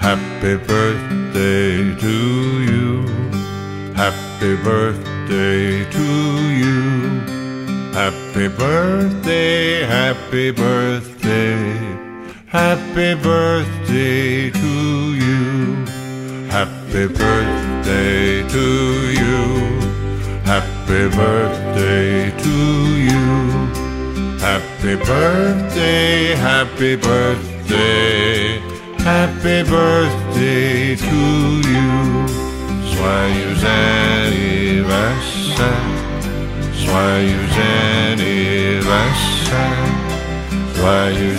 Happy birthday to you. Happy birthday to you. Happy birthday, happy birthday. Happy birthday to you. Happy birthday to you. Happy birthday to you. Happy birthday, happy birthday. Happy birthday to you. Joyeux anniversaire. Joyeux anniversaire. Joyeux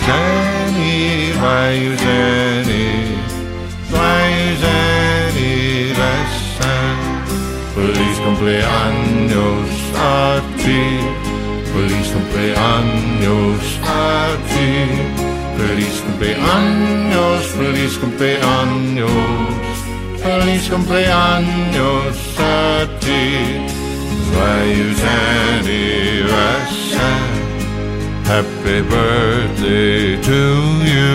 anniversaire. Feliz cumpleaños a ti. Feliz cumpleaños a ti. Feliz cumpleaños, feliz cumpleaños. Feliz cumpleaños a ti. Joyeux anniversaire. Happy birthday to you.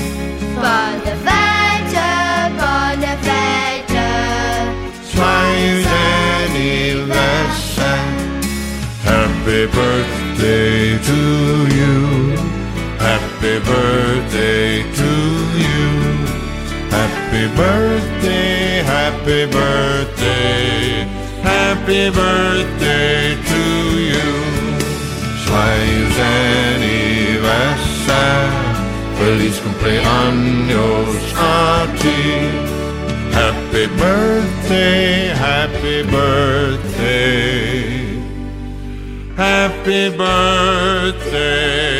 Bonne fête. Joyeux anniversaire. Happy birthday to you. Happy birthday to you. Happy birthday, happy birthday. Happy birthday to you. Joyeux anniversaire. Feliz cumpleaños a ti. Happy birthday, happy birthday. Happy birthday.